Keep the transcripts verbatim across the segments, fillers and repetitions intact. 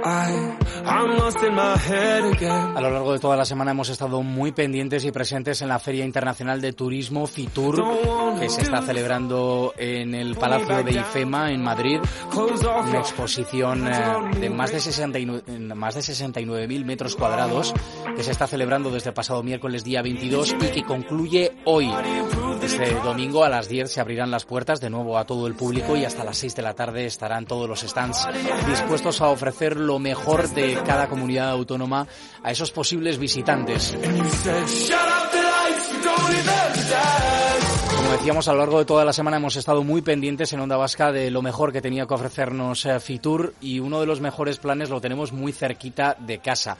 A lo largo de toda la semana hemos estado muy pendientes y presentes en la Feria Internacional de Turismo Fitur, que se está celebrando en el Palacio de IFEMA en Madrid, una exposición de más de sesenta y nueve, más de sesenta y nueve mil metros cuadrados que se está celebrando desde el pasado miércoles día veintidós y que concluye hoy. Este domingo a las diez se abrirán las puertas de nuevo a todo el público y hasta las seis de la tarde estarán todos los stands dispuestos a ofrecer lo mejor de cada comunidad autónoma a esos posibles visitantes. Como decíamos, a lo largo de toda la semana hemos estado muy pendientes en Onda Vasca de lo mejor que tenía que ofrecernos Fitur, y uno de los mejores planes lo tenemos muy cerquita de casa.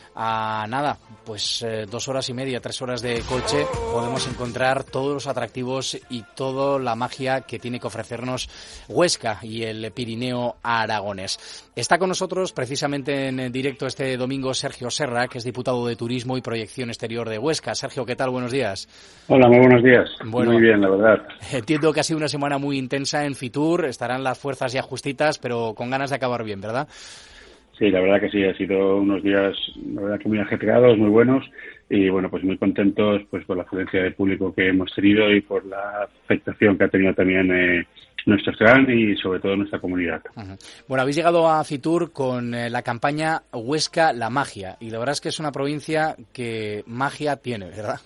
A nada, pues eh, dos horas y media, tres horas de coche, podemos encontrar todos los atractivos y toda la magia que tiene que ofrecernos Huesca y el Pirineo aragonés. Está con nosotros precisamente en directo este domingo Sergio Serra, que es diputado de Turismo y Proyección Exterior de Huesca. Sergio, ¿qué tal? Buenos días. Hola, muy buenos días. Bueno, muy bien, la verdad. Entiendo que ha sido una semana muy intensa en Fitur, estarán las fuerzas ya justitas, pero con ganas de acabar bien, ¿verdad? Sí, la verdad que sí, ha sido unos días, la verdad que muy ajetreados, muy buenos, y bueno, pues muy contentos pues por la afluencia de público que hemos tenido y por la afectación que ha tenido también eh, nuestro stand y sobre todo nuestra comunidad. Uh-huh. Bueno, habéis llegado a Fitur con eh, la campaña Huesca la magia, y la verdad es que es una provincia que magia tiene, ¿verdad?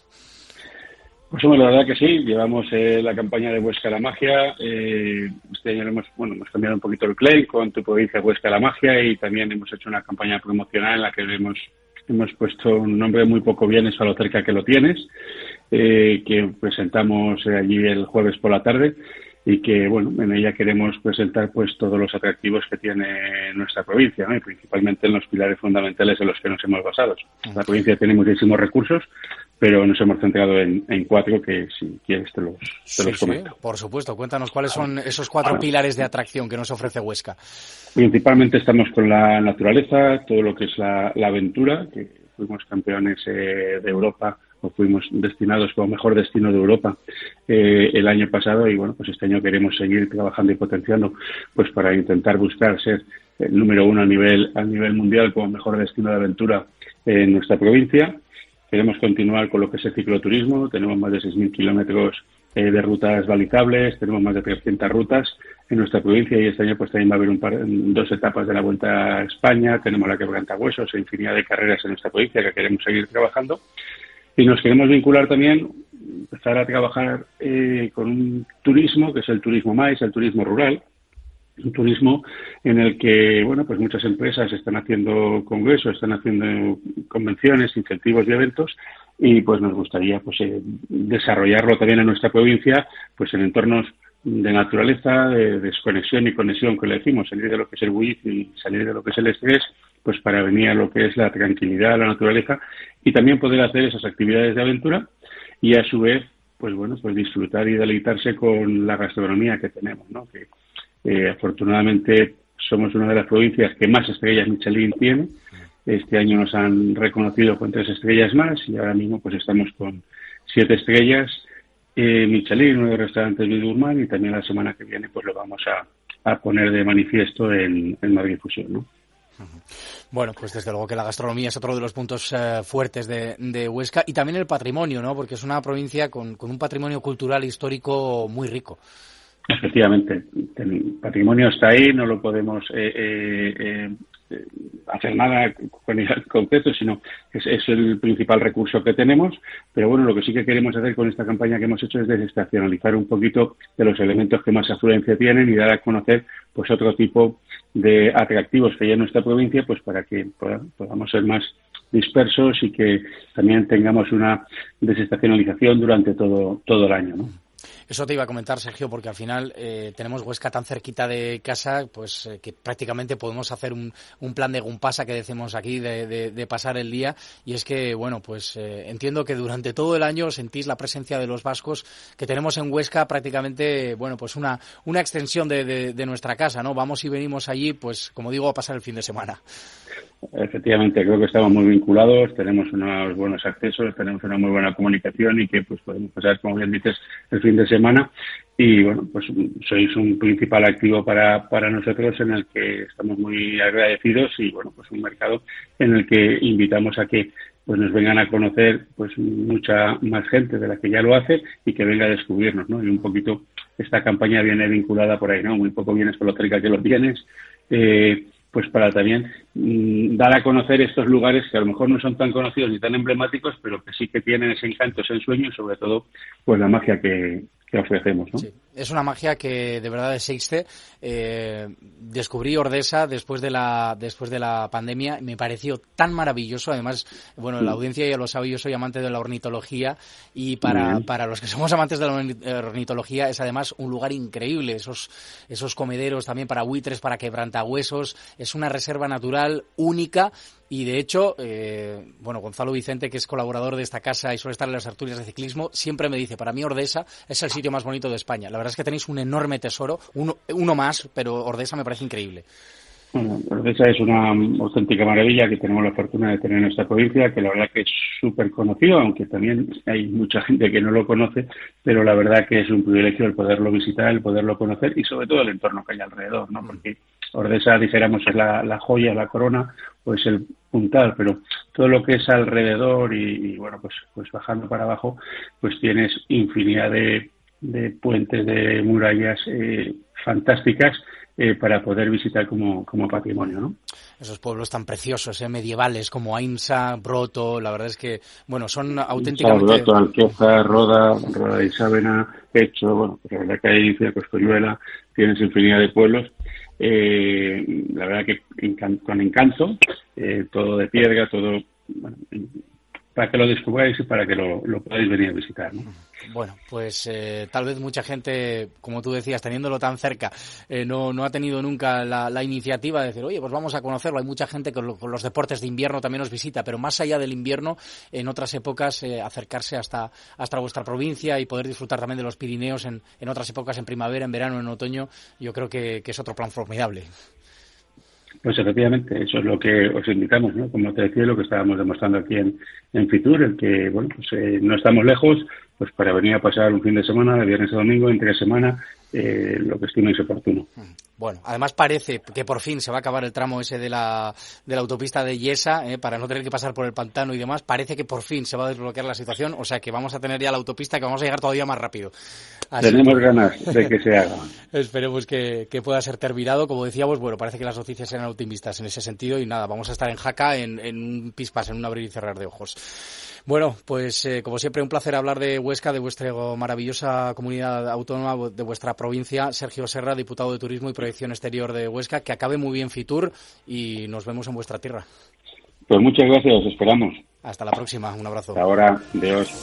Pues hombre, la verdad que sí, llevamos eh, la campaña de Huesca la magia, eh, este año hemos, bueno, hemos cambiado un poquito el claim con Tu provincia Huesca la magia, y también hemos hecho una campaña promocional en la que hemos, hemos puesto un nombre muy poco bien, es a lo cerca que lo tienes, eh, que presentamos eh, allí el jueves por la tarde, y que, bueno, en ella queremos presentar pues todos los atractivos que tiene nuestra provincia, ¿no? Y principalmente en los pilares fundamentales en los que nos hemos basado. La provincia tiene muchísimos recursos, pero nos hemos centrado en, en cuatro que, si quieres, te los, te sí, los comento. Sí, por supuesto. Cuéntanos cuáles son esos cuatro ah, pilares de atracción que nos ofrece Huesca. Principalmente estamos con la naturaleza, todo lo que es la, la aventura, que fuimos campeones eh, de Europa, o fuimos destinados como mejor destino de Europa eh, el año pasado, y bueno, pues este año queremos seguir trabajando y potenciando pues para intentar buscar ser el número uno a nivel a nivel mundial como mejor destino de aventura en nuestra provincia. Queremos continuar con lo que es el cicloturismo, tenemos más de seis mil kilómetros eh, de rutas balizables, tenemos más de trescientas rutas en nuestra provincia, y este año pues también va a haber un par, dos etapas de la Vuelta a España, tenemos la Quebrantahuesos e infinidad de carreras en nuestra provincia que queremos seguir trabajando. Y nos queremos vincular también, empezar a trabajar eh, con un turismo, que es el turismo más, el turismo rural, un turismo en el que, bueno, pues muchas empresas están haciendo congresos, están haciendo convenciones, incentivos y eventos, y pues nos gustaría pues eh, desarrollarlo también en nuestra provincia, pues en entornos de naturaleza, de desconexión y conexión, que le decimos, salir de lo que es el bullicio y salir de lo que es el estrés, pues para venir a lo que es la tranquilidad, la naturaleza, y también poder hacer esas actividades de aventura y a su vez, pues bueno, pues disfrutar y deleitarse con la gastronomía que tenemos, ¿no? Que eh, afortunadamente somos una de las provincias que más estrellas Michelin tiene. Este año nos han reconocido con tres estrellas más, y ahora mismo pues estamos con siete estrellas eh, Michelin, nueve restaurantes Villa Gourmand, y también la semana que viene pues lo vamos a, a poner de manifiesto en, en Madrid Fusión, ¿no? Bueno, pues desde luego que la gastronomía es otro de los puntos eh, fuertes de, de Huesca, y también el patrimonio, ¿no? Porque es una provincia con, con un patrimonio cultural e histórico muy rico. Efectivamente, el patrimonio está ahí, no lo podemos eh, eh, eh, hacer nada con el concreto, sino que es, es el principal recurso que tenemos. Pero bueno, lo que sí que queremos hacer con esta campaña que hemos hecho es desestacionalizar un poquito de los elementos que más afluencia tienen y dar a conocer pues otro tipo de atractivos que hay en nuestra provincia, pues para que podamos ser más dispersos y que también tengamos una desestacionalización durante todo todo el año, ¿no? Eso te iba a comentar, Sergio, porque al final eh, tenemos Huesca tan cerquita de casa, pues eh, que prácticamente podemos hacer un, un plan de gumpasa que decimos aquí, de, de, de pasar el día. Y es que, bueno, pues eh, entiendo que durante todo el año sentís la presencia de los vascos que tenemos en Huesca, prácticamente, bueno, pues una, una extensión de, de, de nuestra casa, ¿no? Vamos y venimos allí, pues como digo, a pasar el fin de semana. Efectivamente, creo que estamos muy vinculados, tenemos unos buenos accesos, tenemos una muy buena comunicación y que pues podemos pasar, como bien dices, el fin de semana. y bueno, pues sois un principal activo para, para nosotros en el que estamos muy agradecidos y bueno, pues un mercado en el que invitamos a que pues nos vengan a conocer pues mucha más gente de la que ya lo hace y que venga a descubrirnos, ¿no? Y un poquito esta campaña viene vinculada por ahí, ¿no? Muy poco vienes con lo cerca que lo tienes, eh, pues para también mmm, dar a conocer estos lugares que a lo mejor no son tan conocidos ni tan emblemáticos, pero que sí que tienen ese encanto, ese ensueño y sobre todo pues la magia que, que ofrecemos, ¿no? Sí, es una magia que de verdad existe. Eh, descubrí Ordesa después de la después de la pandemia, me pareció tan maravilloso. Además, bueno, la audiencia ya lo sabe, yo soy amante de la ornitología y para para los que somos amantes de la ornitología es además un lugar increíble. Esos esos comederos también para buitres, para quebrantahuesos, es una reserva natural única. Y de hecho, eh, bueno, Gonzalo Vicente, que es colaborador de esta casa y suele estar en las tertulias de ciclismo, siempre me dice, para mí Ordesa es el sitio más bonito de España. La verdad es que tenéis un enorme tesoro, uno, uno más, pero Ordesa me parece increíble. Bueno, Ordesa es una auténtica maravilla que tenemos la fortuna de tener en nuestra provincia, que la verdad que es súper conocido, aunque también hay mucha gente que no lo conoce, pero la verdad que es un privilegio el poderlo visitar, el poderlo conocer y sobre todo el entorno que hay alrededor, ¿no? Porque Ordesa, dijéramos, es la, la joya, la corona, pues el puntal, pero todo lo que es alrededor y, y bueno, pues pues bajando para abajo, pues tienes infinidad de, de puentes, de murallas eh, fantásticas eh, para poder visitar como, como patrimonio, ¿no? Esos pueblos tan preciosos, ¿eh? Medievales, como Ainsa, Broto, la verdad es que, bueno, son auténticamente... Broto, Alqueza, Roda, Roda de Isávena, Hecho, bueno, pues la verdad que hay Coscoyuela, tienes infinidad de pueblos. Eh, la verdad que encan- con encanto, eh, todo de piedra, todo, bueno, para que lo descubráis y para que lo, lo podáis venir a visitar, ¿no? Bueno, pues eh, tal vez mucha gente, como tú decías, teniéndolo tan cerca, eh, no, no ha tenido nunca la, la iniciativa de decir, oye, pues vamos a conocerlo. Hay mucha gente que con los deportes de invierno también nos visita, pero más allá del invierno, en otras épocas, eh, acercarse hasta, hasta vuestra provincia y poder disfrutar también de los Pirineos en, en otras épocas, en primavera, en verano, en otoño, yo creo que, que es otro plan formidable. Pues efectivamente, eso es lo que os invitamos, ¿no? Como te decía, lo que estábamos demostrando aquí en, en Fitur, el que, bueno, pues eh, no estamos lejos, pues para venir a pasar un fin de semana, de viernes a domingo, entre semana, eh, lo que estiméis oportuno. Bueno, además parece que por fin se va a acabar el tramo ese de la de la autopista de Yesa, eh, para no tener que pasar por el pantano y demás. Parece que por fin se va a desbloquear la situación, o sea que vamos a tener ya la autopista, que vamos a llegar todavía más rápido. Así Tenemos que... ganas de que se haga. Esperemos que, que pueda ser terminado. Como decíamos, bueno, parece que las noticias eran optimistas en ese sentido y nada, vamos a estar en Jaca en, en un pispas, en un abrir y cerrar de ojos. Bueno, pues eh, como siempre un placer hablar de Huesca, de vuestra maravillosa comunidad autónoma, de vuestra provincia. Sergio Serra, diputado de Turismo y Proyección Exterior de Huesca, que acabe muy bien Fitur y nos vemos en vuestra tierra. Pues muchas gracias, os esperamos. Hasta la próxima, un abrazo. Hasta ahora, Dios.